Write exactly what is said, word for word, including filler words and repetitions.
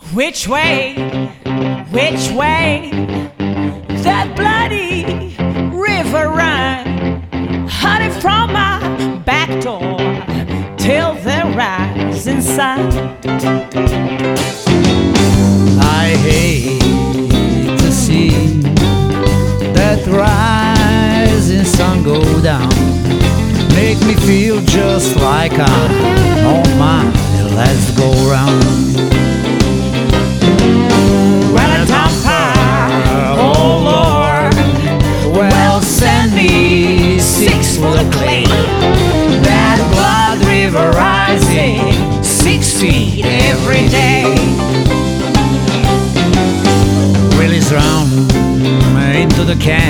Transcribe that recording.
Which way, which way, that bloody river ran, honey from my back door till the rising sun. I hate to see that rising sun go down. Make me feel just like I'm on my last go round. Well, oh Lord, well send me six full of clay. That blood river rising six feet every day. Release round into the can.